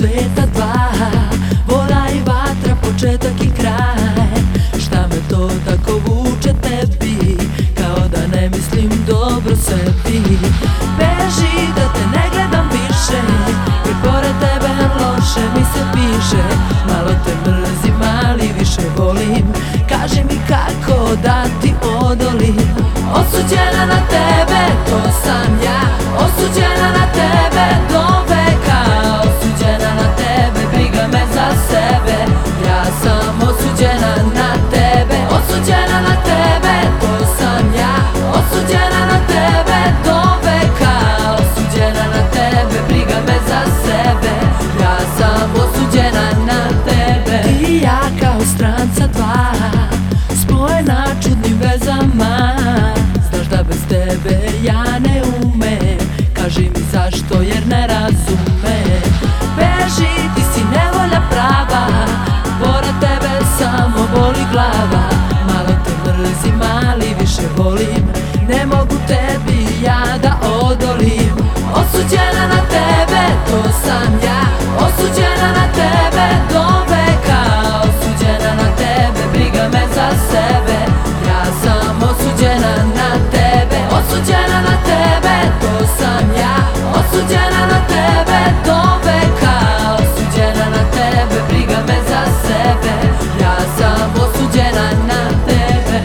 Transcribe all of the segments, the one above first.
sveta dva, voda i vatra, početak i kraj. Šta me to tako vuče tebi, kao da ne mislim dobro sebi. Beži da te ne gledam više, jer pored tebe loše mi se piše. Malo te mrzim, ali više volim, kaži mi kako da ti odolim. Osuđena na tebe, to sam ja, osuđena na tebe do veka. Osuđena na tebe, briga me za sebe, ja sam osuđena na tebe. Osuđena na tebe, to sam ja, osuđena na tebe do veka. Osuđena na tebe, briga me za sebe, ja sam osuđena na tebe. Ti i ja kao stranca dva, spojena čudnim vezama. Znaš da bez tebe ja ne umem, kaži mi zašto jer ne razumem. Beži, ti si nevolja prava, pored tebe samo boli glava. Malo te mrzim, ali više volim, ne mogu tebi ja da odolim. Osuđena na tebe, to sam ja, osuđena na tebe do veka. Osuđena na tebe, briga me za sebe, ja sam osuđena na tebe. Osuđena na tebe, to sam ja, osuđena na tebe do veka. Osuđena na tebe, briga me za sebe, ja sam osuđena na tebe.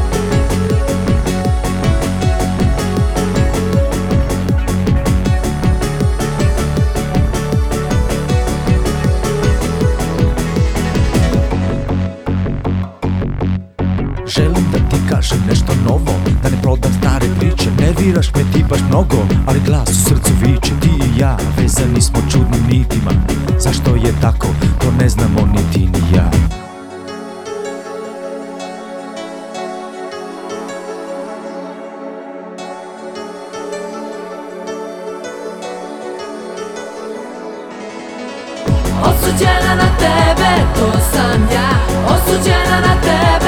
Želim da ti kažem nešto novo, da ne prodam stare priče. Nerviraš me ti baš mnogo, ali glas u srcu viče. Ti i ja vezani smo čudnim nitima, zašto je tako, to ne znamo ni ti ni ja. Osuđena na tebe, to sam ja, osuđena na tebe